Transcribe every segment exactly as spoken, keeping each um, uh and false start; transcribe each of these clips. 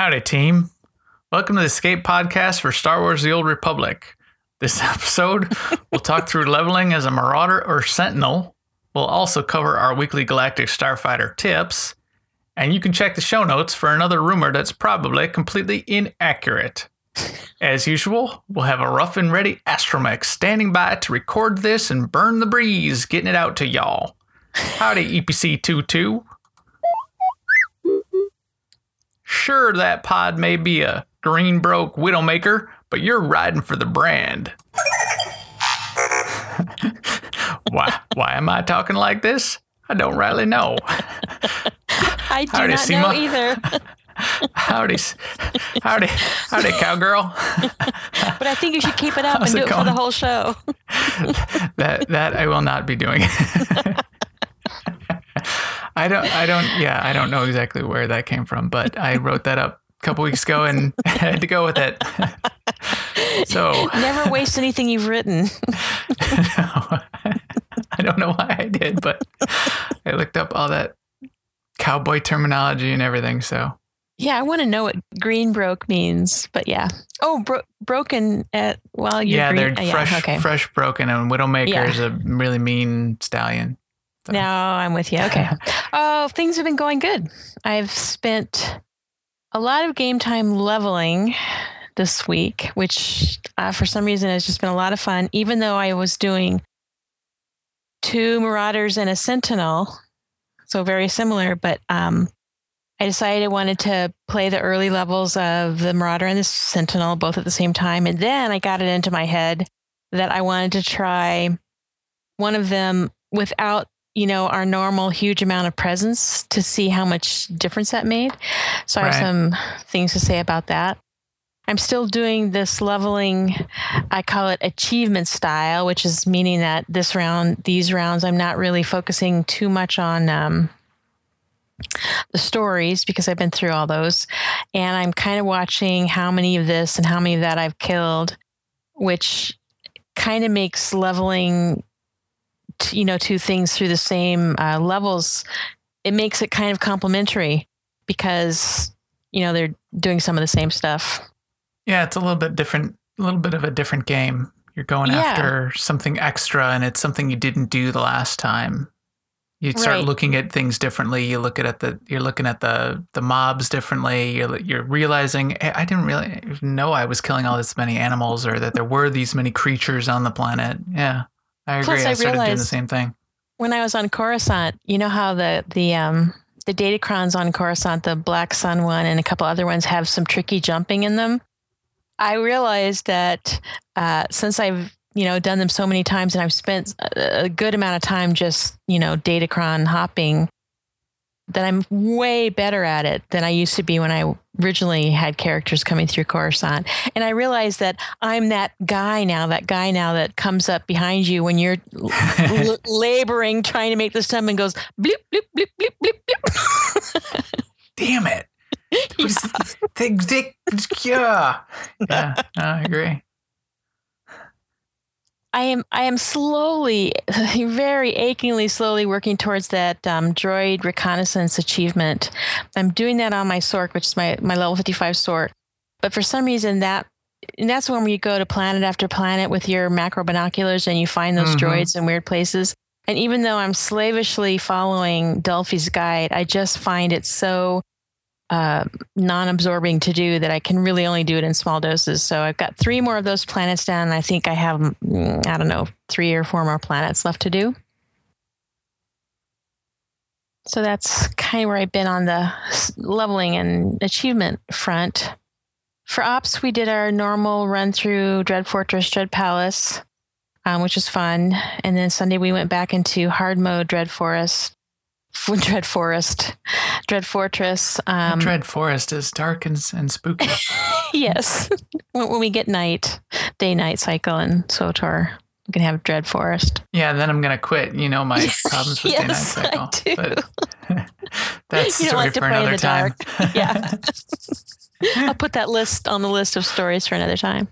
Howdy, team. Welcome to the Escape Podcast for Star Wars The Old Republic. This episode, we'll talk through leveling as a Marauder or Sentinel. We'll also cover our weekly Galactic Starfighter tips. And you can check the show notes for another rumor that's probably completely inaccurate. As usual, we'll have a rough and ready Astromech standing by to record this and burn the breeze, getting it out to y'all. Howdy, E P C twenty-two. Sure, that pod may be a green broke Widowmaker, but you're riding for the brand. why Why am I talking like this? I don't rightly know. I do Howdy, not Seema. know either. Howdy, howdy, howdy, cowgirl. But I think you should keep it up How's and it do it going? for the whole show. that that I will not be doing. I don't I don't yeah, I don't know exactly where that came from, but I wrote that up a couple weeks ago and had to go with it. So Never waste anything you've written. no, I don't know why I did, but I looked up all that cowboy terminology and everything, so Yeah, I want to know what green broke means, but yeah. Oh, bro- broken at, well, you're yeah, green. they're uh, fresh yeah, okay. fresh broken, and Widowmaker Yeah. is a really mean stallion. So. Now I'm with you. Okay. Oh, things have been going good. I've spent a lot of game time leveling this week, which uh, for some reason has just been a lot of fun, even though I was doing two Marauders and a Sentinel. So very similar, but um, I decided I wanted to play the early levels of the Marauder and the Sentinel both at the same time. And then I got it into my head that I wanted to try one of them without, you know, our normal huge amount of presence to see how much difference that made. So I have Right. some things to say about that. I'm still doing this leveling, I call it achievement style, which is meaning that this round, these rounds, I'm not really focusing too much on um, the stories because I've been through all those. And I'm kind of watching how many of this and how many of that I've killed, which kind of makes leveling, t- you know, two things through the same uh, levels. It makes it kind of complementary because, you know, they're doing some of the same stuff. Yeah, it's a little bit different, a little bit of a different game. You're going Yeah. after something extra, and it's something you didn't do the last time. You start Right. looking at things differently. You look at the, you're looking at the the mobs differently. You're you're realizing, "Hey, I didn't really know I was killing all this many animals, or that there were these many creatures on the planet." Yeah, I agree. Plus, I, I started doing the realized- same thing. When I was on Coruscant, you know how the the um the Datacrons on Coruscant, the Black Sun one and a couple other ones have some tricky jumping in them. I realized that uh, since I've you know done them so many times and I've spent a, a good amount of time just you know Datacron hopping, that I'm way better at it than I used to be when I originally had characters coming through Coruscant. And I realized that I'm that guy now, that guy now that comes up behind you when you're l- laboring, trying to make this time and goes bloop, bloop, bloop, bloop, bloop, bloop. Damn it! They, they, yeah, yeah. No, I agree. I am I am slowly, very achingly slowly working towards that um, droid reconnaissance achievement. I'm doing that on my Sork, which is my, my level fifty-five Sork. But for some reason that, and that's when you go to planet after planet with your macro binoculars and you find those Mhm. droids in weird places. And even though I'm slavishly following Delphi's guide, I just find it so uh, non-absorbing to do that I can really only do it in small doses. So I've got three more of those planets down. And I think I have, mm, I don't know, three or four more planets left to do. So that's kind of where I've been on the s- leveling and achievement front. For Ops, we did our normal run through Dread Fortress, Dread Palace, um, which was fun. And then Sunday we went back into hard mode Dread Forest. Dread Forest, Dread Fortress. Um, Dread Forest is dark and, and spooky. yes, when, when we get night, day-night cycle in SWTOR, we can have Dread Forest. Yeah, then I'm gonna quit. You know my problems with Yes, day-night cycle. I do. But that's a You don't story like to for play in another the time. dark. Yeah. I'll put that list on the list of stories for another time.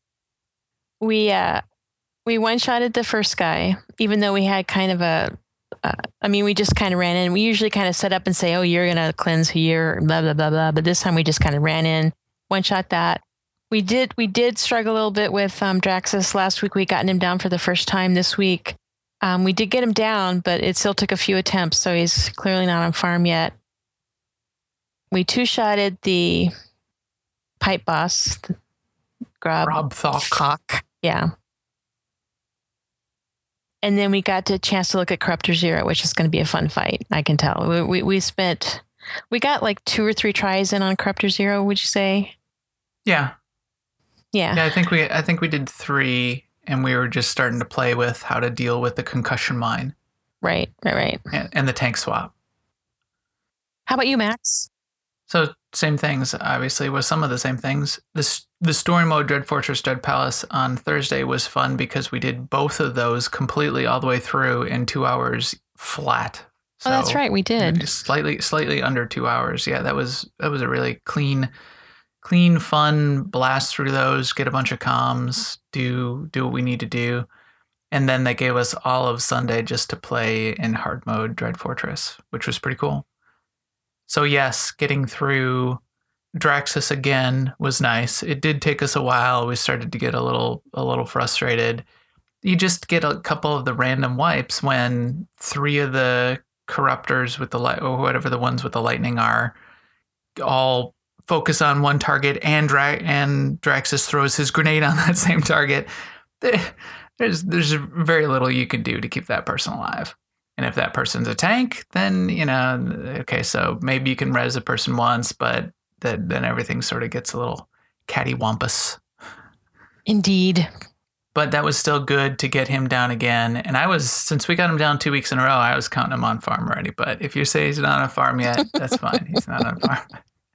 We uh, we one-shotted the first guy, even though we had kind of a uh, I mean, we just kind of ran in. We usually kind of set up and say, oh, you're going to cleanse here, blah, blah, blah, blah. But this time we just kind of ran in, one shot that. We did we did struggle a little bit with um, Draxus last week. We gotten him down for the first time this week. Um, we did get him down, but it still took a few attempts, so he's clearly not on farm yet. We two-shotted the pipe boss, Grob, Grobthok. Yeah. And then we got a chance to look at Corruptor Zero, which is going to be a fun fight, I can tell. We, we, we spent, we got like two or three tries in on Corruptor Zero, would you say? Yeah. Yeah. Yeah, I think we I think we did three, and we were just starting to play with how to deal with the concussion mine. Right, right, right. And, and the tank swap. How about you, Max? So same things, obviously, with some of the same things. This the story mode Dread Fortress, Dread Palace on Thursday was fun because we did both of those completely all the way through in two hours flat. So oh, that's right, we did. Slightly slightly under two hours. Yeah, that was that was a really clean Clean, fun blast through those, get a bunch of comms, do do what we need to do. And then they gave us all of Sunday just to play in hard mode Dread Fortress, which was pretty cool. So yes, getting through Draxus again was nice. It did take us a while. We started to get a little a little frustrated. You just get a couple of the random wipes when three of the corruptors with the light, or whatever the ones with the lightning are, all focus on one target, and Dra- and Draxus throws his grenade on that same target. There's there's very little you can do to keep that person alive. And if that person's a tank, then, you know, okay, so maybe you can res a person once, but that, then everything sort of gets a little cattywampus. Indeed. But that was still good to get him down again. And I was, since we got him down two weeks in a row, I was counting him on farm already. But if you say he's not on farm yet, that's fine. He's not on farm.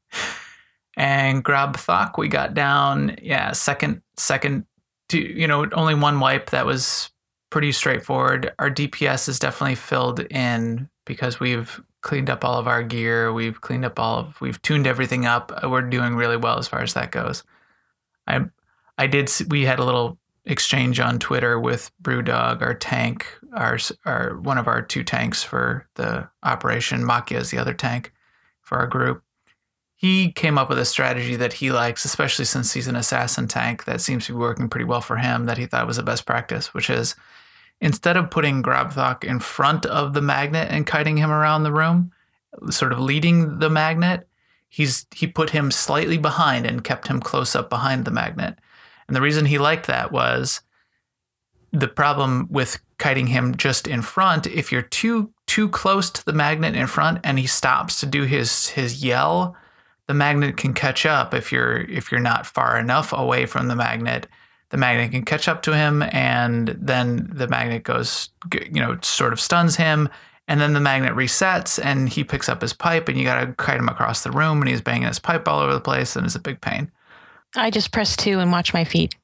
And Grobthok, we got down, yeah, second, second, to, you know, only one wipe. That was pretty straightforward. Our D P S is definitely filled in because we've cleaned up all of our gear. We've cleaned up all of, we've tuned everything up. We're doing really well as far as that goes. I, I did, we had a little exchange on Twitter with Brewdog, our tank, our, our, one of our two tanks for the operation. Makia is the other tank for our group. He came up with a strategy that he likes, especially since he's an assassin tank that seems to be working pretty well for him, that he thought was the best practice, which is instead of putting Grobthok in front of the magnet and kiting him around the room, sort of leading the magnet, he's he put him slightly behind and kept him close up behind the magnet. And the reason he liked that was the problem with kiting him just in front, if you're too too close to the magnet in front and he stops to do his his yell, the magnet can catch up. If you're if you're not far enough away from the magnet, the magnet can catch up to him, and then the magnet goes, you know, sort of stuns him, and then the magnet resets, and he picks up his pipe, and you got to kite him across the room, and he's banging his pipe all over the place, and it's a big pain. I just press two and watch my feet.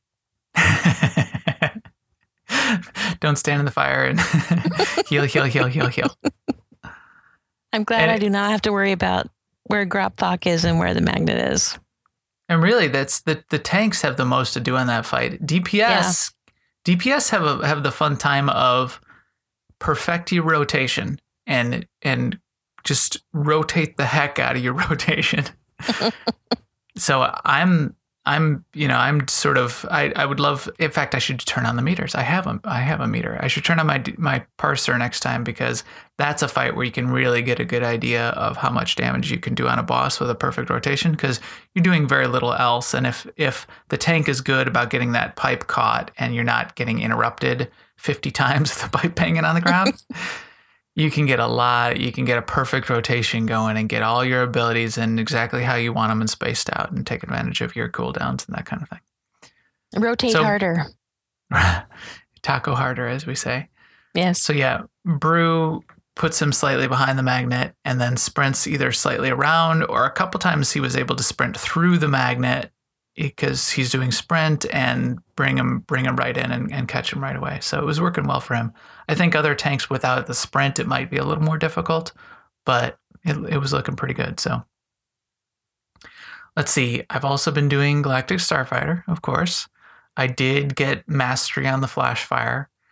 Don't stand in the fire and heal, heal, heal, heal, heal. I'm glad and I do not have to worry about where Grobthok is and where the magnet is. And really, that's the the tanks have the most to do in that fight. D P S, yeah. D P S have a, have the fun time of perfect your rotation and and just rotate the heck out of your rotation. So I'm I'm you know I'm sort of I, I would love. In fact, I should turn on the meters. I have a I have a meter. I should turn on my my parser next time, because that's a fight where you can really get a good idea of how much damage you can do on a boss with a perfect rotation, because you're doing very little else. And if if the tank is good about getting that pipe caught and you're not getting interrupted fifty times with the pipe banging on the ground, you can get a lot. You can get a perfect rotation going and get all your abilities in exactly how you want them and spaced out, and take advantage of your cooldowns and that kind of thing. Rotate so, harder. Taco harder, as we say. Yes. So yeah, Brew puts him slightly behind the magnet and then sprints either slightly around, or a couple times he was able to sprint through the magnet because he's doing sprint and bring him bring him right in and, and catch him right away. So it was working well for him. I think other tanks without the sprint, it might be a little more difficult, but it, it was looking pretty good. So let's see. I've also been doing Galactic Starfighter, of course. I did get mastery on the Flashfire.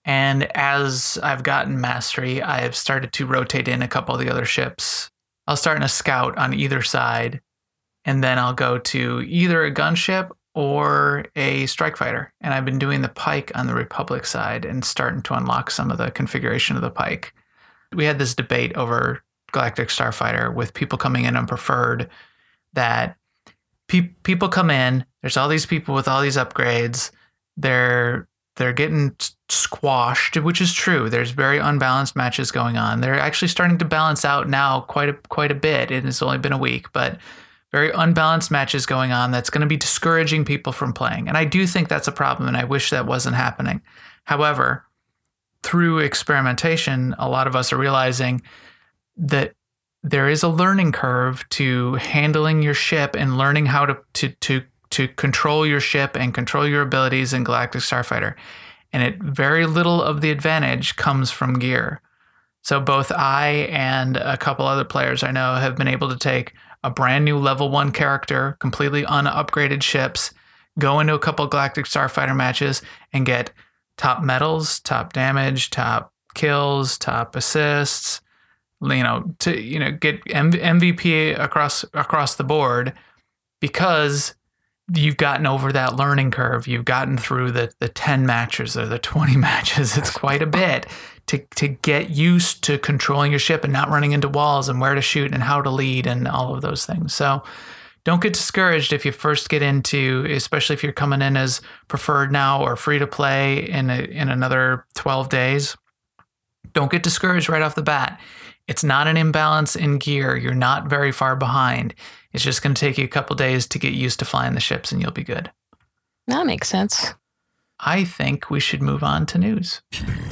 And as I've gotten mastery, I have started to rotate in a couple of the other ships. I'll start in a scout on either side, and then I'll go to either a gunship or a strike fighter. And I've been doing the Pike on the Republic side and starting to unlock some of the configuration of the Pike. We had this debate over Galactic Starfighter with people coming in on preferred that pe- people come in, there's all these people with all these upgrades, they're they're getting squashed, which is true. There's very unbalanced matches going on. They're actually starting to balance out now quite a, quite a bit. It has only been a week, but very unbalanced matches going on. That's going to be discouraging people from playing. And I do think that's a problem, and I wish that wasn't happening. However, through experimentation, a lot of us are realizing that there is a learning curve to handling your ship and learning how to to to to control your ship and control your abilities in Galactic Starfighter. And it very little of the advantage comes from gear. So both I and a couple other players I know have been able to take a brand new level one character, completely unupgraded ships, go into a couple Galactic Starfighter matches and get top medals, top damage, top kills, top assists, you know, to, you know, get M V P across, across the board because you've gotten over that learning curve. You've gotten through the, the ten matches or the twenty matches. It's quite a bit to, to get used to controlling your ship and not running into walls and where to shoot and how to lead and all of those things. So don't get discouraged if you first get into, especially if you're coming in as preferred now or free to play in a, in another twelve days. Don't get discouraged right off the bat. It's not an imbalance in gear. You're not very far behind. It's just going to take you a couple days to get used to flying the ships and you'll be good. That makes sense. I think we should move on to news.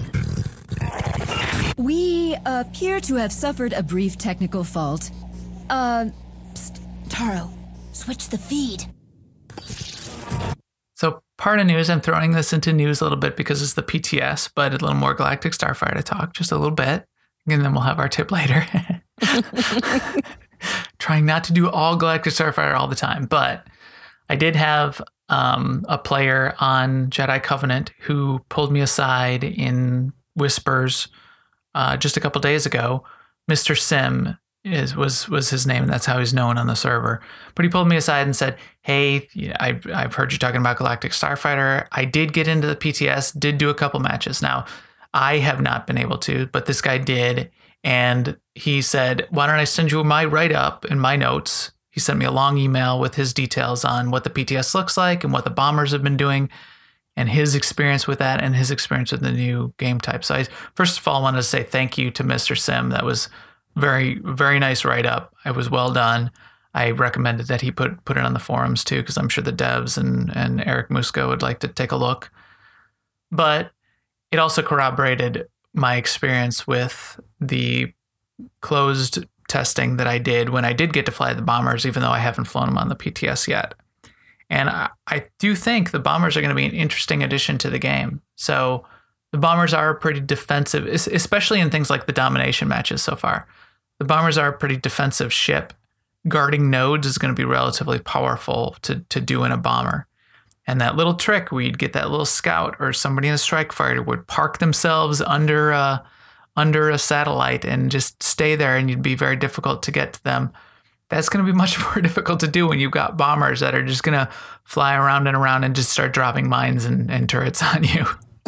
We appear to have suffered a brief technical fault. Uh, psst, Taro, switch the feed. So part of news, I'm throwing this into news a little bit because it's the P T S, but a little more Galactic Starfighter talk, just a little bit. And then we'll have our tip later. Trying not to do all Galactic Starfighter all the time, but I did have um, a player on Jedi Covenant who pulled me aside in whispers uh, just a couple days ago. Mister Sim is was was his name, and that's how he's known on the server. But he pulled me aside and said, "Hey, I've I've heard you talking about Galactic Starfighter. I did get into the P T S, did do a couple matches. Now, I have not been able to, but this guy did." And he said, why don't I send you my write-up and my notes? He sent me a long email with his details on what the P T S looks like and what the bombers have been doing and his experience with that and his experience with the new game type. So I, first of all, I wanted to say thank you to Mister Sim. That was very, very nice write-up. It was well done. I recommended that he put, put it on the forums too, because I'm sure the devs and, and Eric Musco would like to take a look. But it also corroborated my experience with the closed testing that I did when I did get to fly the bombers, even though I haven't flown them on the P T S yet. And I, I do think the bombers are going to be an interesting addition to the game. So the bombers are pretty defensive, especially in things like the domination matches so far. The bombers are a pretty defensive ship. Guarding nodes is going to be relatively powerful to, to do in a bomber. And that little trick where you'd get that little scout or somebody in a strike fighter would park themselves under a, under a satellite and just stay there, and you'd be very difficult to get to them. That's going to be much more difficult to do when you've got bombers that are just going to fly around and around and just start dropping mines and, and turrets on you.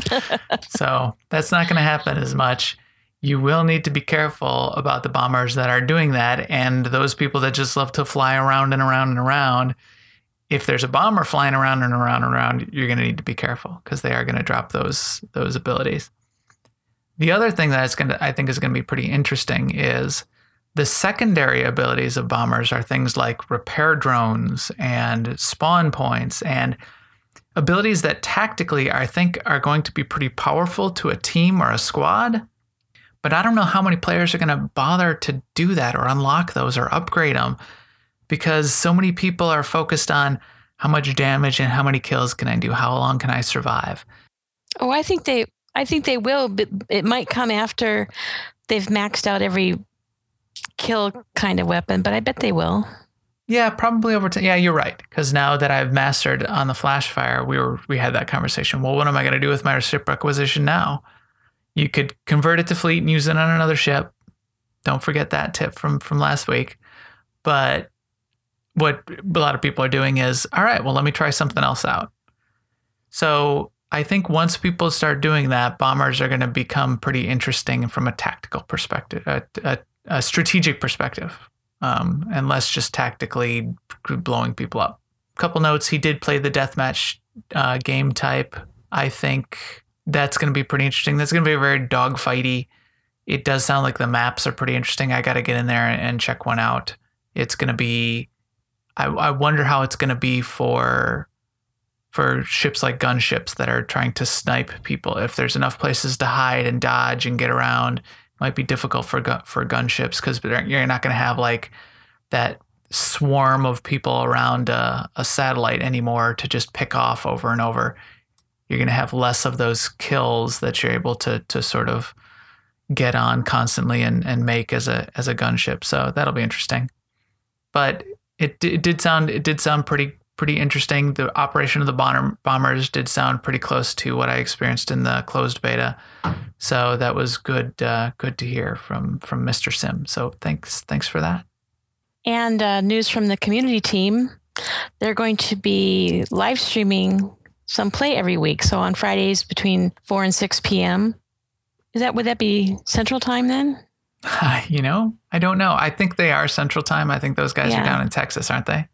So that's not going to happen as much. You will need to be careful about the bombers that are doing that, and those people that just love to fly around and around and around. If there's a bomber flying around and around and around, you're going to need to be careful because they are going to drop those those abilities. The other thing that is going to, I think is going to be pretty interesting is the secondary abilities of bombers are things like repair drones and spawn points and abilities that tactically I think are going to be pretty powerful to a team or a squad. But I don't know how many players are going to bother to do that or unlock those or upgrade them, because so many people are focused on how much damage and how many kills can I do? How long can I survive? Oh, I think they, I think they will, but it might come after they've maxed out every kill kind of weapon, but I bet they will. Yeah, probably over time. Yeah, you're right. Because now that I've mastered on the Flashfire, we were we had that conversation. Well, what am I going to do with my ship requisition now? You could convert it to fleet and use it on another ship. Don't forget that tip from, from last week. But what a lot of people are doing is, all right, well, let me try something else out. So I think once people start doing that, bombers are going to become pretty interesting from a tactical perspective, a, a, a strategic perspective. Um, and less just tactically blowing people up. Couple notes, he did play the deathmatch uh, game type. I think that's going to be pretty interesting. That's going to be very dogfighty. It does sound like the maps are pretty interesting. I got to get in there and check one out. It's going to be, I, I wonder how it's going to be for for ships like gunships that are trying to snipe people. If there's enough places to hide and dodge and get around, might be difficult for gun, for gunships because you're not going to have like that swarm of people around a, a satellite anymore to just pick off over and over. You're going to have less of those kills that you're able to to sort of get on constantly and, and make as a as a gunship. So that'll be interesting. But it, it did sound it did sound pretty pretty interesting. The operation of the bomber, bombers did sound pretty close to what I experienced in the closed beta. So that was good uh, good to hear from from Mister Sim. So thanks thanks for that. And uh, news from the community team, they're going to be live streaming some play every week. So on Fridays between four and six p.m. Is that would that be Central Time then? You know, I don't know. I think they are Central Time. I think those guys yeah. are down in Texas, aren't they?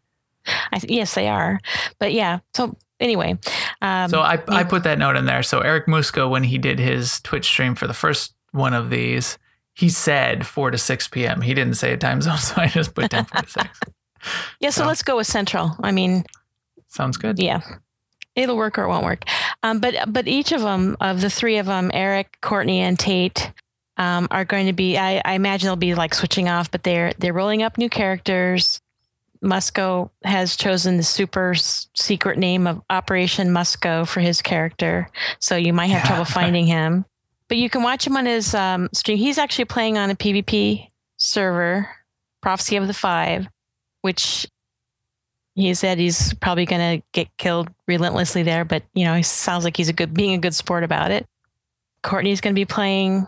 I th- yes, they are. But yeah. So anyway. Um, so I yeah. I put that note in there. So Eric Musco, when he did his Twitch stream for the first one of these, he said four to six p.m. He didn't say a time zone, so I just put down four to six. Yeah. So, so let's go with Central. I mean. Sounds good. Yeah. It'll work or it won't work. Um, but but each of them, of the three of them, Eric, Courtney, and Tate, um, are going to be, I, I imagine they'll be like switching off, but they're they're rolling up new characters. Musco has chosen the super secret name of Operation Musco for his character. So you might have yeah. trouble finding him. But you can watch him on his um, stream. He's actually playing on a PvP server, Prophecy of the Five, which he said he's probably going to get killed relentlessly there. But, you know, he sounds like he's a good, being a good sport about it. Courtney's going to be playing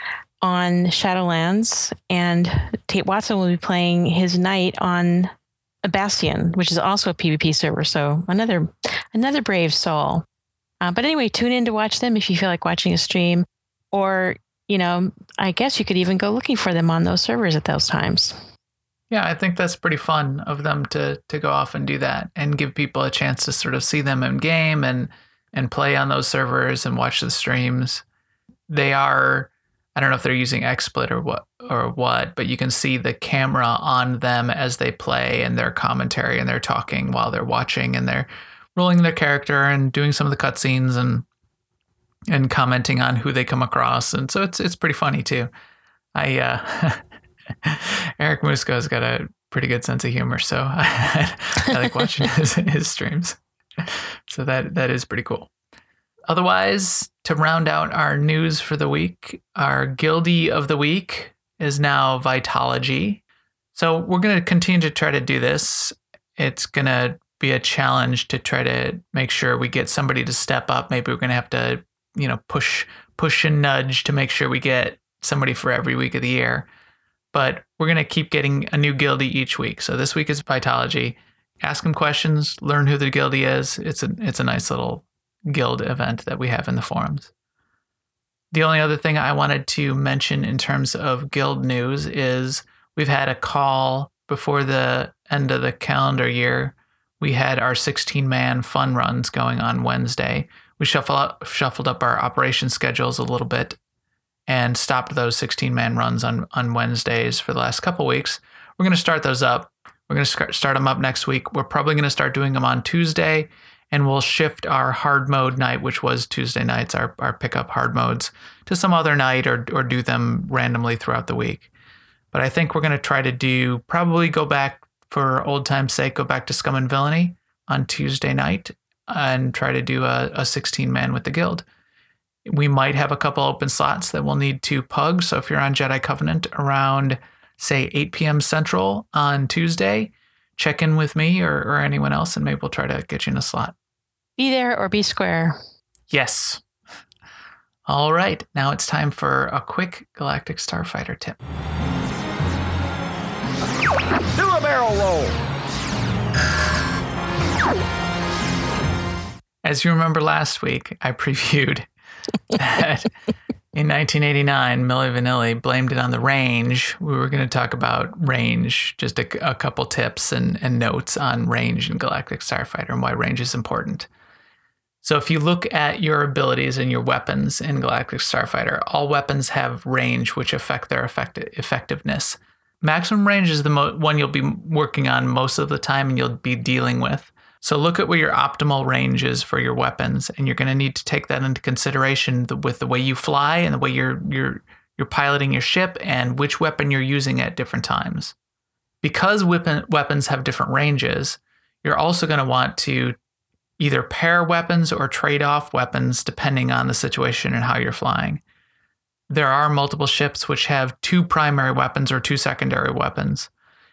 on Shadowlands, and Tate Watson will be playing his knight on a Bastion, which is also a PvP server. So another another brave soul. Uh, but anyway, tune in to watch them if you feel like watching a stream. Or, you know, I guess you could even go looking for them on those servers at those times. Yeah, I think that's pretty fun of them to to go off and do that and give people a chance to sort of see them in game and and play on those servers and watch the streams. They are, I don't know if they're using XSplit or what or what, but you can see the camera on them as they play and their commentary, and they're talking while they're watching, and they're rolling their character and doing some of the cutscenes and and commenting on who they come across. And so it's it's pretty funny too. I uh, Eric Musco's got a pretty good sense of humor, so I, I like watching his, his streams. So that that is pretty cool. Otherwise, to round out our news for the week, our guildie of the week is now Vitology. So we're going to continue to try to do this. It's going to be a challenge to try to make sure we get somebody to step up. Maybe we're going to have to, you know, push, push and nudge to make sure we get somebody for every week of the year. But we're going to keep getting a new guildie each week. So this week is Vitology. Ask them questions, learn who the guildie is. It's a it's a nice little guild event that we have in the forums. The only other thing I wanted to mention in terms of guild news is we've had a call before the end of the calendar year. We had our sixteen-man fun runs going on Wednesday. We shuffle up, shuffled up our operation schedules a little bit and stopped those sixteen-man runs on, on Wednesdays for the last couple weeks. We're going to start those up. We're going to start them up next week. We're probably going to start doing them on Tuesday, and we'll shift our hard mode night, which was Tuesday nights, our, our pickup hard modes, to some other night or or do them randomly throughout the week. But I think we're going to try to do, probably go back for old time's sake, go back to Scum and Villainy on Tuesday night and try to do a, a sixteen-man with the guild. We might have a couple open slots that we'll need to pug. So if you're on Jedi Covenant around, say, eight p.m. Central on Tuesday, check in with me or, or anyone else, and maybe we'll try to get you in a slot. Be there or be square. Yes. All right. Now it's time for a quick Galactic Starfighter tip. Do a barrel roll. As you remember last week, I previewed that in nineteen eighty-nine, Milli Vanilli blamed it on the range. We were going to talk about range, just a, a couple tips and, and notes on range in Galactic Starfighter and why range is important. So if you look at your abilities and your weapons in Galactic Starfighter, all weapons have range, which affect their effect- effectiveness. Maximum range is the mo- one you'll be working on most of the time and you'll be dealing with. So look at where your optimal range is for your weapons, and you're going to need to take that into consideration with the way you fly and the way you're you're you're piloting your ship and which weapon you're using at different times. Because weapon, weapons have different ranges, you're also going to want to either pair weapons or trade off weapons depending on the situation and how you're flying. There are multiple ships which have two primary weapons or two secondary weapons.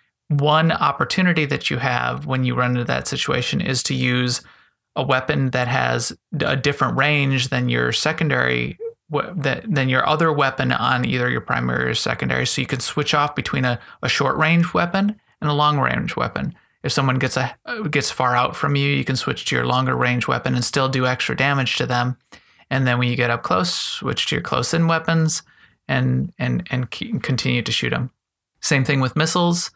One opportunity that you have when you run into that situation is to use a weapon that has a different range than your secondary, than your other weapon on either your primary or secondary. So you can switch off between a, a short range weapon and a long range weapon. If someone gets a gets far out from you, you can switch to your longer range weapon and still do extra damage to them. And then when you get up close, switch to your close in weapons and and and continue to shoot them. Same thing with missiles.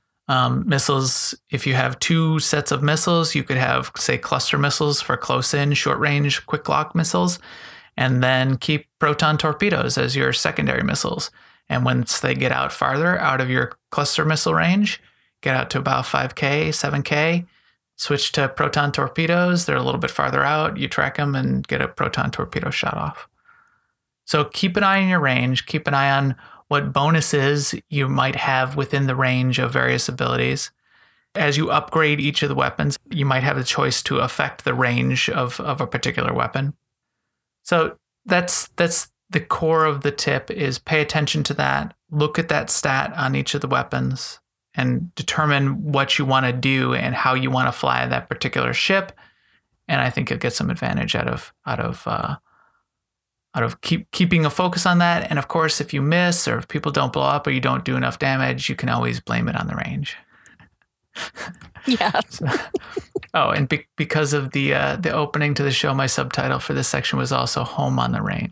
Um, missiles, if you have two sets of missiles, you could have, say, cluster missiles for close-in, short-range, quick-lock missiles, and then keep proton torpedoes as your secondary missiles. And once they get out farther, out of your cluster missile range, get out to about five K, seven K, switch to proton torpedoes. They're a little bit farther out. You track them and get a proton torpedo shot off. So keep an eye on your range. Keep an eye on what bonuses you might have within the range of various abilities. As you upgrade each of the weapons, you might have the choice to affect the range of, of a particular weapon. So that's that's the core of the tip, is pay attention to that. Look at that stat on each of the weapons and determine what you want to do and how you want to fly that particular ship. And I think you'll get some advantage out of out of uh, out of keep keeping a focus on that. And of course, if you miss or if people don't blow up or you don't do enough damage, you can always blame it on the range. Yeah. So, oh, and be, because of the uh, the opening to the show, my subtitle for this section was also "Home on the Range."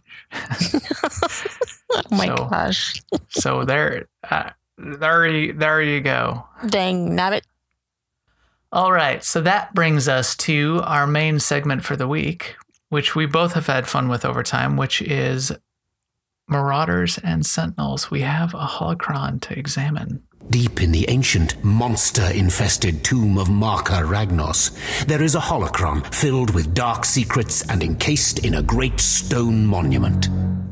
Oh my so, gosh! So there, uh, there, you, there you go. Dang, nabbit. All right, so that brings us to our main segment for the week, which we both have had fun with over time, which is Marauders and Sentinels. We have a holocron to examine. Deep in the ancient, monster-infested tomb of Marka Ragnos, there is a holocron filled with dark secrets and encased in a great stone monument.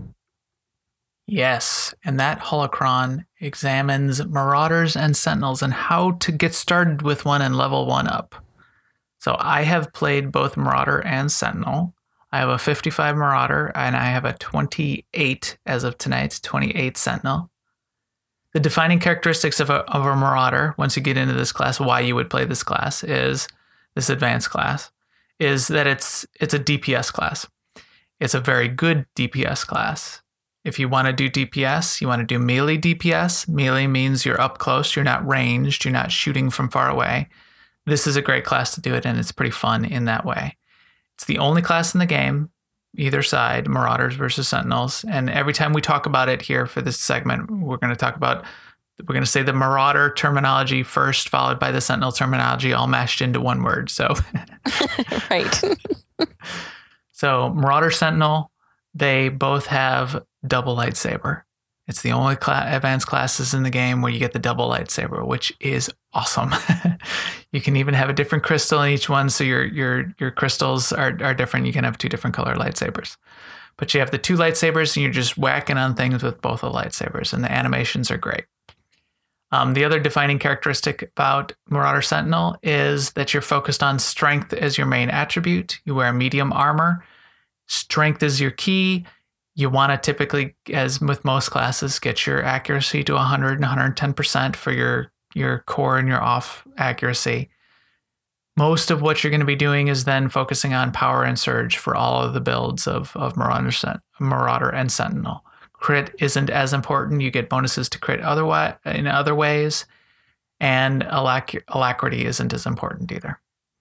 Yes, and that holocron examines Marauders and Sentinels and how to get started with one and level one up. So I have played both Marauder and Sentinel. I have a fifty-five Marauder, and I have a twenty-eight, as of tonight, twenty-eight Sentinel. The defining characteristics of a, of a Marauder, once you get into this class, why you would play this class, is this advanced class, is that it's it's a D P S class. It's a very good D P S class. If you want to do D P S, you want to do melee D P S. Melee means you're up close, you're not ranged, you're not shooting from far away. This is a great class to do it, and it's pretty fun in that way. It's the only class in the game, either side, Marauders versus Sentinels. And every time we talk about it here for this segment, we're going to talk about, we're going to say the Marauder terminology first, followed by the Sentinel terminology, all mashed into one word. So, Right. So Marauder, Sentinel, they both have double lightsaber. It's the only cla- advanced classes in the game where you get the double lightsaber, which is awesome. You can even have a different crystal in each one, so your your your crystals are, are different. You can have two different color lightsabers. But you have the two lightsabers, and you're just whacking on things with both the lightsabers, and the animations are great. Um, the other defining characteristic about Marauder Sentinel is that you're focused on strength as your main attribute. You wear medium armor. Strength is your key. You want to typically, as with most classes, get your accuracy to one hundred and one hundred ten percent for your your core and your off accuracy. Most of what you're going to be doing is then focusing on power and surge for all of the builds of, of Marauder, Marauder and Sentinel. Crit isn't as important. You get bonuses to crit otherwise in other ways, and alac- alacrity isn't as important either.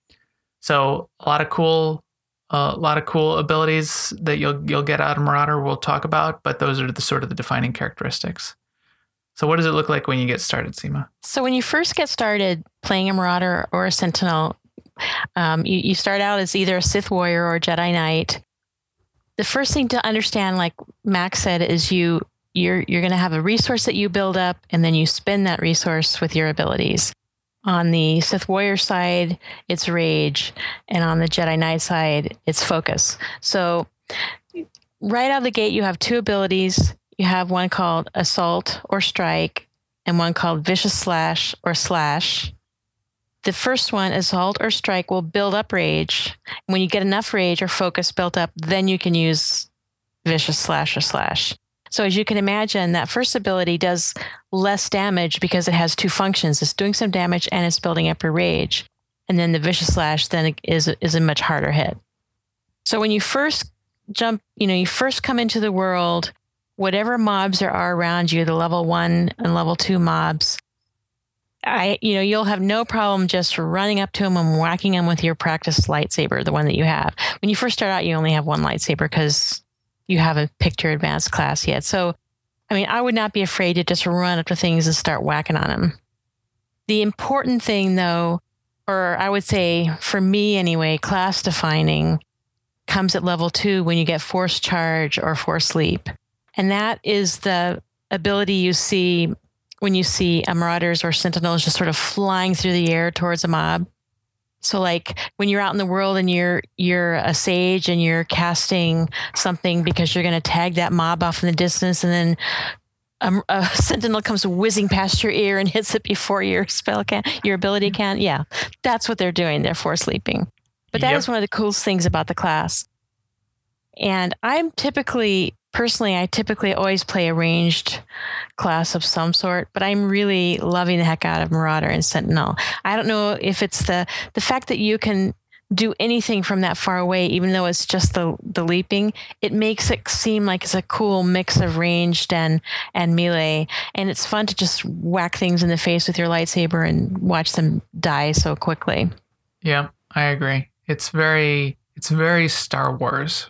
So a lot of cool, uh, a lot of cool abilities that you'll you'll get out of Marauder we'll talk about, but those are the sort of the defining characteristics. So what does it look like when you get started, Seema? So when you first get started playing a Marauder or a Sentinel, um, you, you start out as either a Sith Warrior or a Jedi Knight. The first thing to understand, like Max said, is you you're you're going to have a resource that you build up, and then you spend that resource with your abilities. On the Sith Warrior side, it's Rage, and on the Jedi Knight side, it's Focus. So right out of the gate, you have two abilities. You have one called Assault or Strike, and one called Vicious Slash or Slash. The first one, Assault or Strike, will build up Rage. When you get enough Rage or Focus built up, then you can use Vicious Slash or Slash. So as you can imagine, that first ability does less damage because it has two functions. It's doing some damage and it's building up your Rage. And then the Vicious Slash then is, is a much harder hit. So when you first jump, you know, you first come into the world, whatever mobs there are around you, the level one and level two mobs, I, you know, you'll have no problem just running up to them and whacking them with your practice lightsaber, the one that you have. When you first start out, you only have one lightsaber because you haven't picked your advanced class yet. So, I mean, I would not be afraid to just run up to things and start whacking on them. The important thing, though, or I would say for me anyway, class defining comes at level two when you get Force Charge or Force Leap. And that is the ability you see when you see a Marauders or Sentinels just sort of flying through the air towards a mob. So like when you're out in the world and you're you're a sage and you're casting something because you're going to tag that mob off in the distance, and then a, a Sentinel comes whizzing past your ear and hits it before your spell can, your ability can. Yeah, that's what they're doing. They're force leaping. But that yep. is one of the coolest things about the class. And I'm typically... Personally, I typically always play a ranged class of some sort, but I'm really loving the heck out of Marauder and Sentinel. I don't know if it's the the fact that you can do anything from that far away, even though it's just the the leaping. It makes it seem like it's a cool mix of ranged and and melee, and it's fun to just whack things in the face with your lightsaber and watch them die so quickly. Yeah, I agree. It's very it's very Star Wars.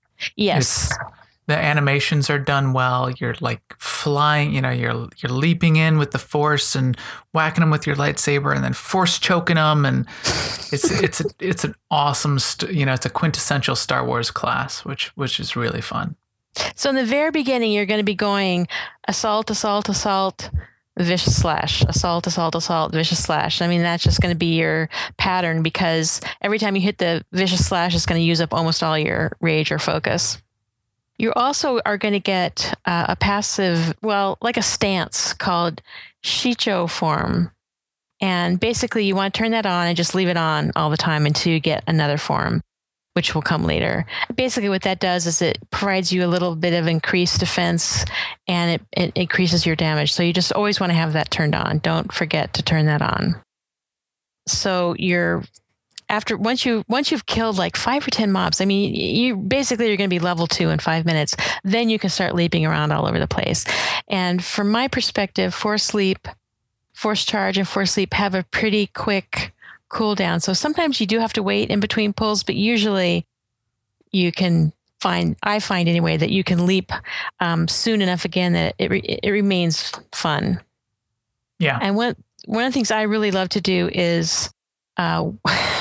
Yes. It's, the animations are done well. You're like flying, you know, you're you're leaping in with the Force and whacking them with your lightsaber, and then Force choking them, and it's it's a, it's an awesome, st- you know, it's a quintessential Star Wars class, which which is really fun. So in the very beginning, you're going to be going assault, assault, assault, vicious slash, assault, assault, assault, vicious slash. I mean, that's just going to be your pattern because every time you hit the vicious slash, it's going to use up almost all your rage or focus. You also are going to get uh, a passive, well, like a stance called Shicho form. And basically you want to turn that on and just leave it on all the time until you get another form, which will come later. Basically what that does is it provides you a little bit of increased defense, and it, it increases your damage. So you just always want to have that turned on. Don't forget to turn that on. So you're After once you once you've killed like five or ten mobs, I mean, you basically you're going to be level two in five minutes. Then you can start leaping around all over the place. And from my perspective, Force Leap, Force Charge, and Force Leap have a pretty quick cooldown. So sometimes you do have to wait in between pulls, but usually you can find. I find anyway that you can leap um, soon enough again that it re- it remains fun. Yeah. And one one of the things I really love to do is. Uh,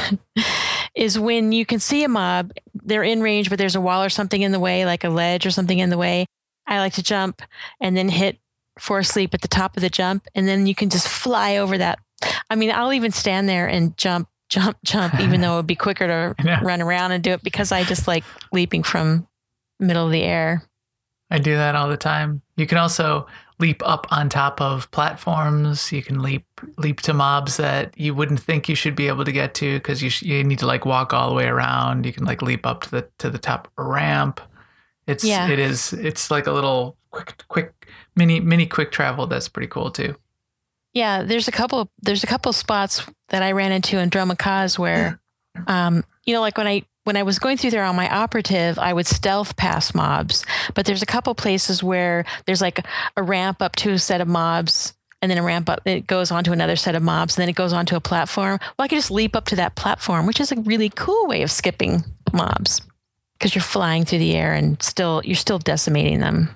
is when you can see a mob, they're in range, but there's a wall or something in the way, like a ledge or something in the way. I like to jump and then hit Force Leap at the top of the jump, and then you can just fly over that. I mean, I'll even stand there and jump, jump, jump, even though it would be quicker to yeah. run around and do it because I just like leaping from middle of the air. I do that all the time. You can also leap up on top of platforms. You can leap leap to mobs that you wouldn't think you should be able to get to because you sh- you need to like walk all the way around. You can like leap up to the to the top of a ramp. It's yeah. it is it's like a little quick quick mini mini quick travel that's pretty cool too. Yeah, there's a couple. There's a couple spots that I ran into in Dromacaz where, um, you know, like when I when I was going through there on my operative, I would stealth past mobs. But there's a couple places where there's like a ramp up to a set of mobs, and then a ramp up. It goes onto another set of mobs, and then it goes onto a platform. Well, I could just leap up to that platform, which is a really cool way of skipping mobs because you're flying through the air and still you're still decimating them.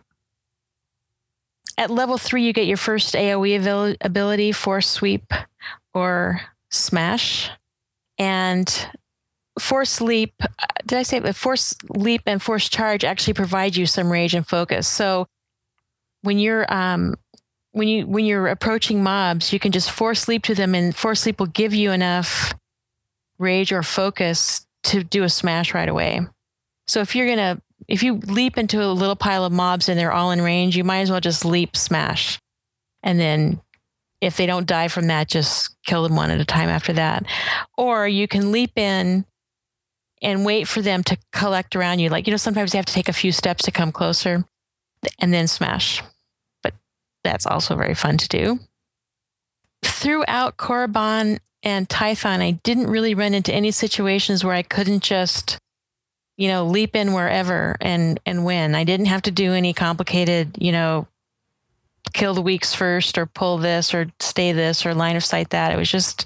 At level three, you get your first AoE ability, Force Sweep or Smash. And Force Leap, did I say it? Force Leap and Force Charge actually provide you some rage and focus. So when you're um, when you when you're approaching mobs, you can just Force Leap to them, and Force Leap will give you enough rage or focus to do a smash right away. So if you're gonna If you leap into a little pile of mobs and they're all in range, you might as well just leap smash. And then if they don't die from that, just kill them one at a time after that. Or you can leap in and wait for them to collect around you. Like, you know, sometimes you have to take a few steps to come closer and then smash. But that's also very fun to do. Throughout Korriban and Tython, I didn't really run into any situations where I couldn't just, you know, leap in wherever and, and win. I didn't have to do any complicated, you know, kill the weaks first or pull this or stay this or line of sight that. It was just,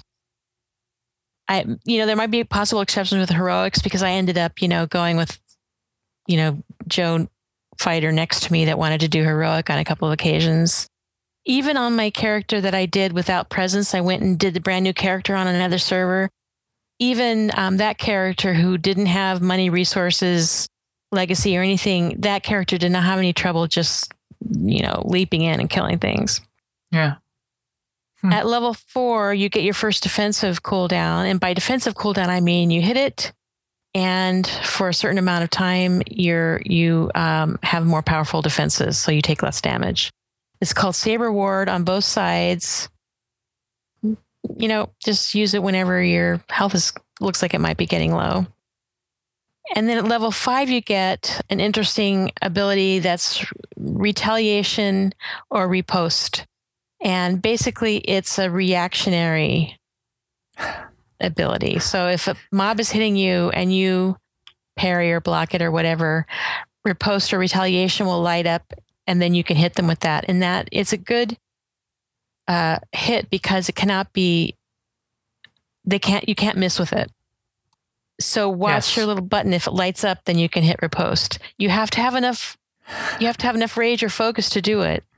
I, you know, there might be possible exceptions with heroics because I ended up, you know, going with, you know, Joe fighter next to me that wanted to do heroic on a couple of occasions. Even on my character that I did without presence, I went and did the brand new character on another server. Even um, that character who didn't have money, resources, legacy, or anything, that character did not have any trouble just, you know, leaping in and killing things. Yeah. Hmm. At level four, you get your first defensive cooldown. And by defensive cooldown, I mean you hit it, and for a certain amount of time, you're, you um, have more powerful defenses, so you take less damage. It's called Saber Ward on both sides. You know, just use it whenever your health is looks like it might be getting low. And then at level five, you get an interesting ability that's retaliation or riposte. And basically, it's a reactionary ability. So if a mob is hitting you and you parry or block it or whatever, riposte or retaliation will light up, and then you can hit them with that. And that it's a good uh, hit because it cannot be, they can't, you can't miss with it. So watch yes. your little button. If it lights up, then you can hit riposte. You have to have enough, you have to have enough rage or focus to do it.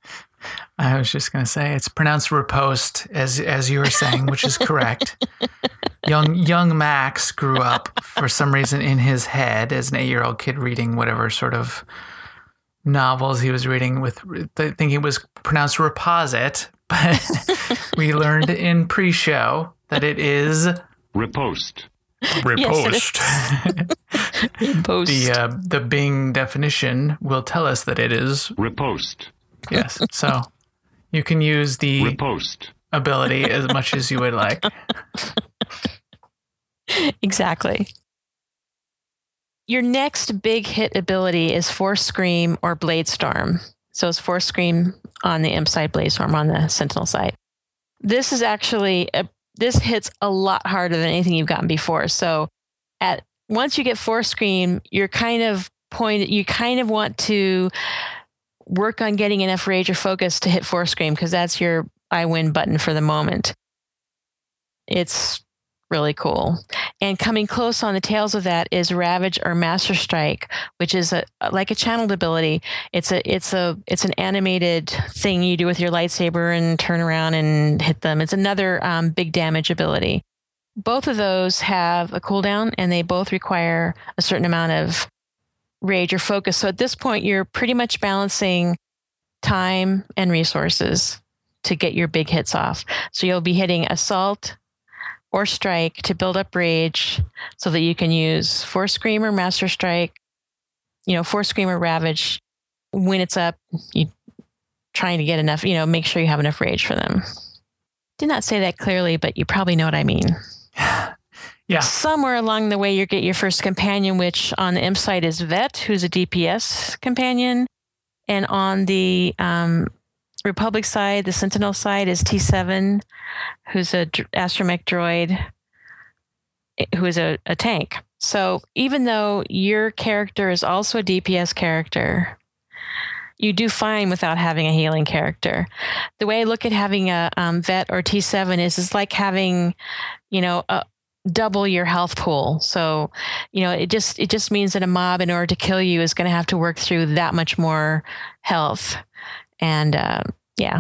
I was just going to say it's pronounced riposte, as as you were saying, which is correct. young young Max grew up for some reason in his head as an eight-year-old kid reading whatever sort of novels he was reading with thinking it was pronounced reposit, but we learned in pre-show that it is riposte. Riposte. Yes, riposte. The uh, the Bing definition will tell us that it is riposte. Yes, so you can use the riposte ability as much as you would like. Exactly. Your next big hit ability is Force Scream or Blade Storm. So it's Force Scream on the Imp side, Blade Storm on the Sentinel side. This is actually, a, this hits a lot harder than anything you've gotten before. So at once you get Force Scream, you're kind of pointed, you kind of want to work on getting enough rage or focus to hit Force Scream because that's your I win button for the moment. It's really cool. And coming close on the tails of that is Ravage or Master Strike, which is a like a channeled ability. It's a it's a it's an animated thing you do with your lightsaber and turn around and hit them. It's another um, big damage ability. Both of those have a cooldown, and they both require a certain amount of rage or focus. So at this point, you're pretty much balancing time and resources to get your big hits off. So you'll be hitting Assault or Strike to build up rage so that you can use Force Scream or Master Strike, you know, Force Scream or Ravage. When it's up, you trying to get enough, you know, make sure you have enough rage for them. Did not say that clearly, but you probably know what I mean. Yeah. Somewhere along the way, you get your first companion, which on the Imp side is Vet, who's a D P S companion. And on the um, Republic side, the Sentinel side is T seven, who's a dr- astromech droid, who is a, a tank. So even though your character is also a D P S character, you do fine without having a healing character. The way I look at having a um, vet or T seven is, is like having, you know, a, double your health pool. So, you know, it just it just means that a mob, in order to kill you, is going to have to work through that much more health. And uh, yeah,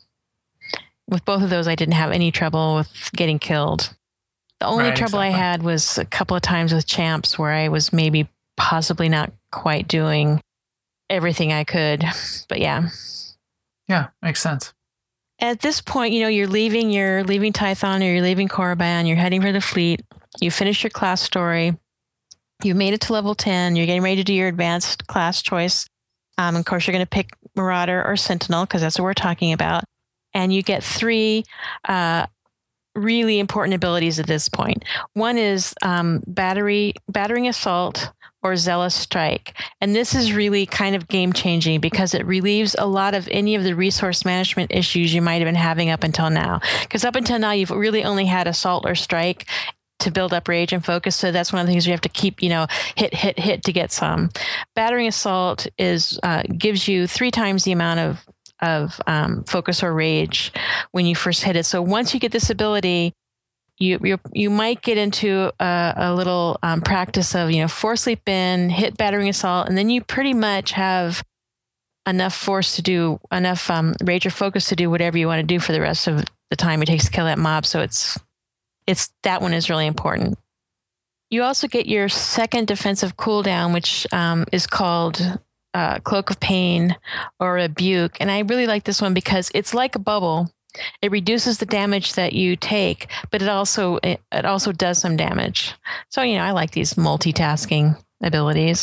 with both of those, I didn't have any trouble with getting killed. The only Right, trouble exactly. I had was a couple of times with champs where I was maybe possibly not quite doing everything I could. But yeah. Yeah, makes sense. At this point, you know, you're leaving, you're leaving Tython, or you're leaving Korriban, you're heading for the fleet. You finished your class story. You've made it to level ten. You're getting ready to do your advanced class choice. Um, of course, you're going to pick Marauder or Sentinel, because that's what we're talking about. And you get three uh, really important abilities at this point. One is um, battery, battering assault, or zealous strike. And this is really kind of game changing because it relieves a lot of any of the resource management issues you might have been having up until now. Because up until now, you've really only had assault or strike to build up rage and focus. So that's one of the things you have to keep, you know, hit, hit, hit to get some. Battering assault is uh, gives you three times the amount of, of um, focus or rage when you first hit it. So once you get this ability, You you you might get into a, a little um, practice of, you know, force leap in, hit battering assault, and then you pretty much have enough force to do, enough um, rage or focus to do whatever you want to do for the rest of the time it takes to kill that mob. So it's it's that one is really important. You also get your second defensive cooldown, which um, is called uh, Cloak of Pain or Rebuke, and I really like this one because it's like a bubble. It reduces the damage that you take, but it also it, it also does some damage. So, you know, I like these multitasking abilities.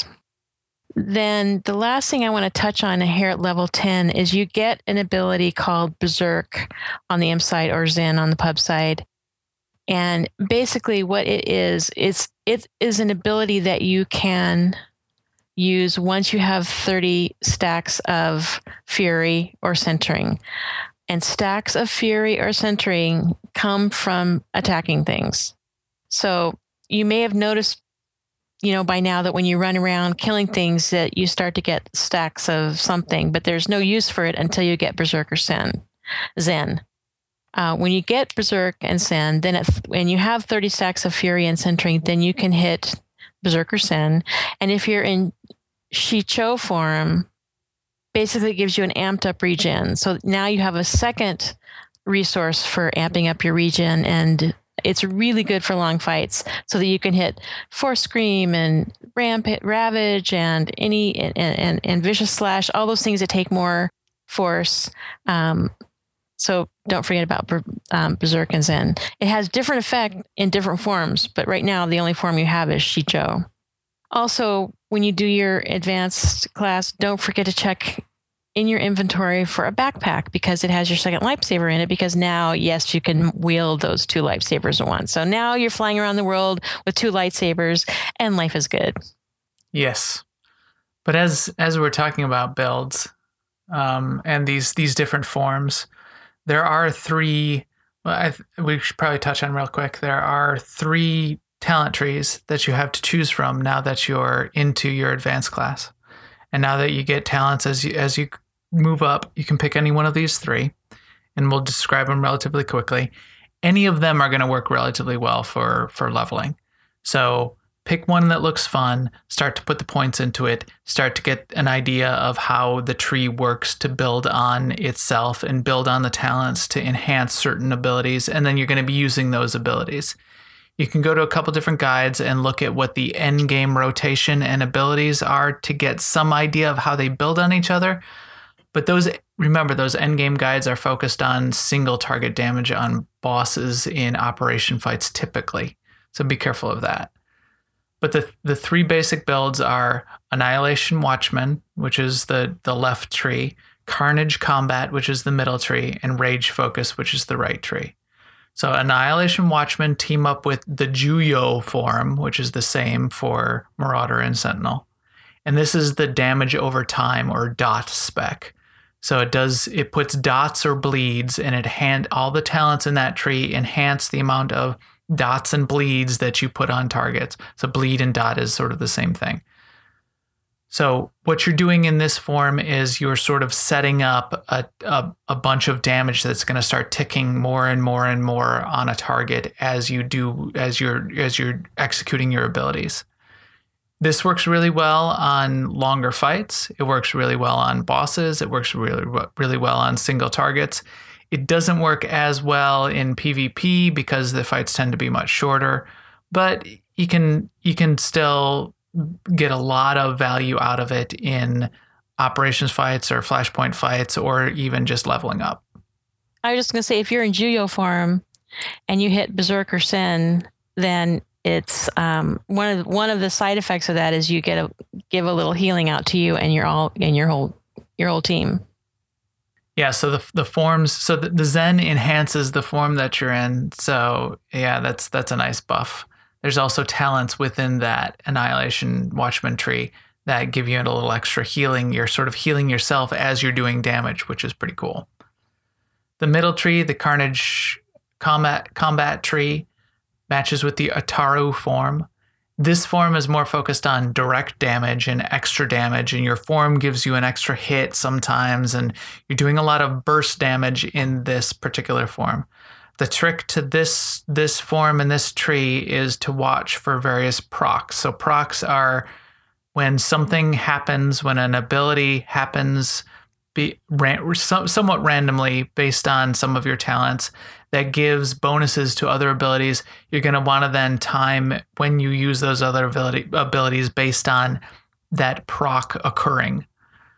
Then the last thing I want to touch on here at level ten is you get an ability called Berserk on the imp side, or Zen on the pub side. And basically what it is, it's it is an ability that you can use once you have thirty stacks of Fury or Centering. And stacks of Fury or Centering come from attacking things. So you may have noticed, you know, by now that when you run around killing things that you start to get stacks of something, but there's no use for it until you get Berserk or Zen. Zen. Uh, when you get Berserk and Zen, then it, when you have thirty stacks of Fury and Centering, then you can hit Berserk or Zen. And if you're in Shicho form, basically it gives you an amped up regen. So now you have a second resource for amping up your regen, and it's really good for long fights so that you can hit Force Scream and Rampage, Ravage and any and, and, and Vicious Slash, all those things that take more force. Um, so don't forget about um, Berserk and Zen. It has different effect in different forms, but right now the only form you have is Shicho. Also, when you do your advanced class, don't forget to check in your inventory for a backpack because it has your second lightsaber in it, because now, yes, you can wield those two lightsabers at once. So now you're flying around the world with two lightsabers and life is good. Yes. But as as we're talking about builds um, and these these different forms, there are three, well, I th- we should probably touch on real quick. There are three talent trees that you have to choose from now that you're into your advanced class. And now that you get talents as you, as you move up, you can pick any one of these three, and we'll describe them relatively quickly. Any of them are going to work relatively well for, for leveling. So pick one that looks fun, start to put the points into it, start to get an idea of how the tree works to build on itself and build on the talents to enhance certain abilities, and then you're going to be using those abilities. You can go to a couple different guides and look at what the end game rotation and abilities are to get some idea of how they build on each other. But those, remember, those end game guides are focused on single target damage on bosses in operation fights typically. So be careful of that. But the the three basic builds are Annihilation Watchman, which is the, the left tree, Carnage Combat, which is the middle tree, and Rage Focus, which is the right tree. So Annihilation Watchmen team up with the Juyo form, which is the same for Marauder and Sentinel. And this is the damage over time, or D O T spec. So it does, it puts dots or bleeds, and it hand all the talents in that tree enhance the amount of dots and bleeds that you put on targets. So bleed and dot is sort of the same thing. So what you're doing in this form is you're sort of setting up a, a, a bunch of damage that's going to start ticking more and more and more on a target as you do, as you're, as you're executing your abilities. This works really well on longer fights. It works really well on bosses. It works really, really well on single targets. It doesn't work as well in PvP because the fights tend to be much shorter, but you can, you can still get a lot of value out of it in operations fights or flashpoint fights, or even just leveling up. I was just going to say, if you're in Juyo form and you hit Berserker Sin, then it's um, one of one of the side effects of that is you get a give a little healing out to you and your all and your whole your whole team. Yeah, so the the forms, so the, the Zen enhances the form that you're in. So yeah, that's that's a nice buff. There's also talents within that Annihilation Watchman tree that give you a little extra healing. You're sort of healing yourself as you're doing damage, which is pretty cool. The middle tree, the Carnage combat combat tree, matches with the Ataru form. This form is more focused on direct damage and extra damage, and your form gives you an extra hit sometimes, and you're doing a lot of burst damage in this particular form. The trick to this this form and this tree is to watch for various procs. So procs are when something happens, when an ability happens be, ran, somewhat randomly based on some of your talents that gives bonuses to other abilities. You're going to want to then time when you use those other ability, abilities based on that proc occurring.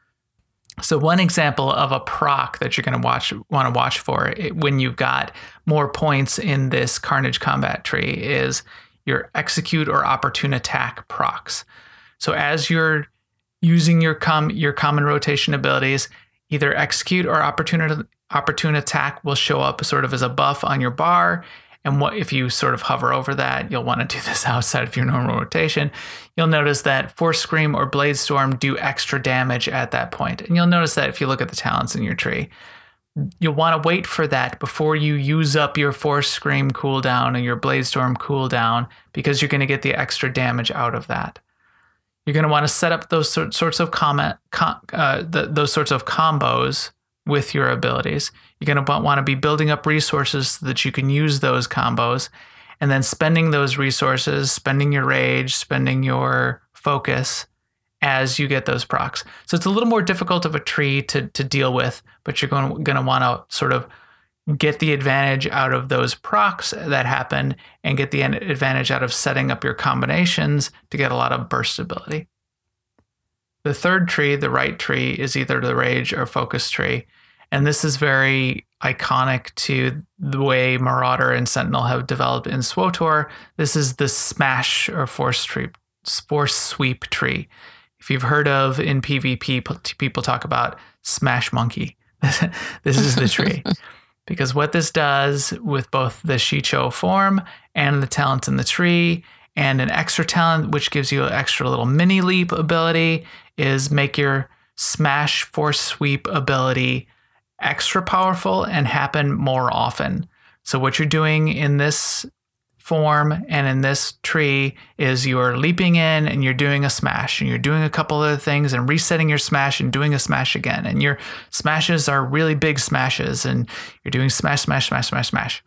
So one example of a proc that you're going to watch want to watch for it, when you've got more points in this Carnage combat tree is your execute or opportune attack procs. So as you're using your com your common rotation abilities, either execute or opportune opportune attack will show up sort of as a buff on your bar. And what if you sort of hover over that, you'll want to do this outside of your normal rotation. You'll notice that Force Scream or Blade Storm do extra damage at that point. And you'll notice that if you look at the talents in your tree, you'll want to wait for that before you use up your Force Scream cooldown and your Blade Storm cooldown, because you're going to get the extra damage out of that. You're going to want to set up those sorts of comment, uh, the, those sorts of combos with your abilities. You're going to want to be building up resources so that you can use those combos, and then spending those resources, spending your rage, spending your focus as you get those procs. So it's a little more difficult of a tree to, to deal with, but you're going to, going to want to sort of get the advantage out of those procs that happen and get the advantage out of setting up your combinations to get a lot of burst ability. The third tree, the right tree, is either the rage or focus tree. And this is very iconic to the way Marauder and Sentinel have developed in SWTOR. This is the smash or force tree, force sweep tree. If you've heard of in PvP, people talk about Smash Monkey. This is the tree. Because what this does with both the Shicho form and the talents in the tree and an extra talent, which gives you an extra little mini leap ability, is make your smash force sweep ability extra powerful and happen more often. So what you're doing in this form and in this tree is you're leaping in and you're doing a smash, and you're doing a couple other things and resetting your smash and doing a smash again. And your smashes are really big smashes, and you're doing smash, smash, smash, smash, smash.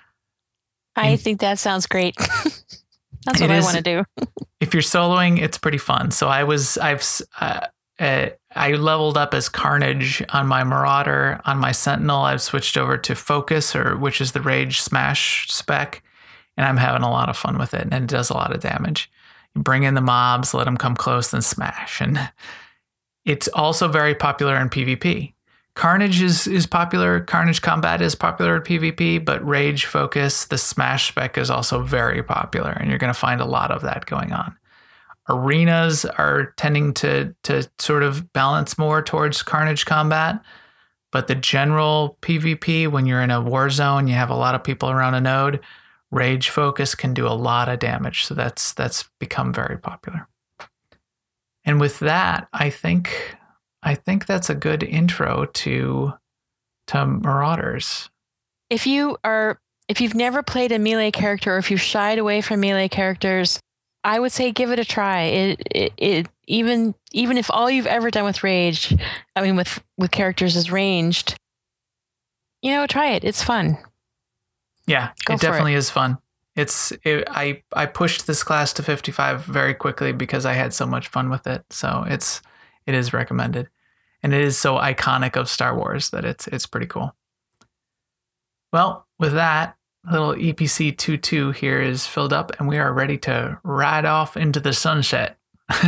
I and think that sounds great. That's what I want to do. If you're soloing, it's pretty fun. So I was, I've, uh, uh, I leveled up as Carnage on my Marauder. On my Sentinel, I've switched over to Focus, or which is the Rage Smash spec, and I'm having a lot of fun with it, and it does a lot of damage. You bring in the mobs, let them come close, then smash. And it's also very popular in PvP. Carnage is, is popular. Carnage Combat is popular in PvP, but Rage Focus, the Smash spec, is also very popular, and you're going to find a lot of that going on. Arenas are tending to, to sort of balance more towards Carnage Combat, but the general PvP, when you're in a war zone, you have a lot of people around a node, Rage Focus can do a lot of damage, so that's that's become very popular. And with that, I think I think that's a good intro to to Marauders. If you are, if you've never played a melee character, or if you've shied away from melee characters, I would say give it a try. It, it, it even even if all you've ever done with rage, I mean with with characters is ranged, you know, try it. It's fun. Yeah, Go it for definitely it. is fun. It's it, I I pushed this class to fifty-five very quickly because I had so much fun with it. So it's it is recommended, and it is so iconic of Star Wars that it's it's pretty cool. Well, with that, little E P C twenty-two here is filled up, and we are ready to ride off into the sunset.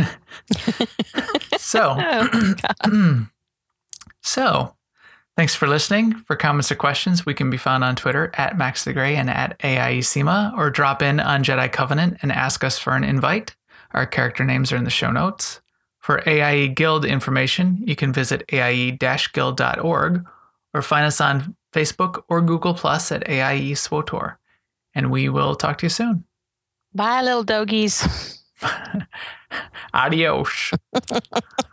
so, Oh, so. Thanks for listening. For comments or questions, we can be found on Twitter at Max the Gray and at AIESEMA, or drop in on Jedi Covenant and ask us for an invite. Our character names are in the show notes. For A I E Guild information, you can visit A I E guild dot org or find us on Facebook or Google Plus at A I E SWOTOR. And we will talk to you soon. bye, little doggies. Adios.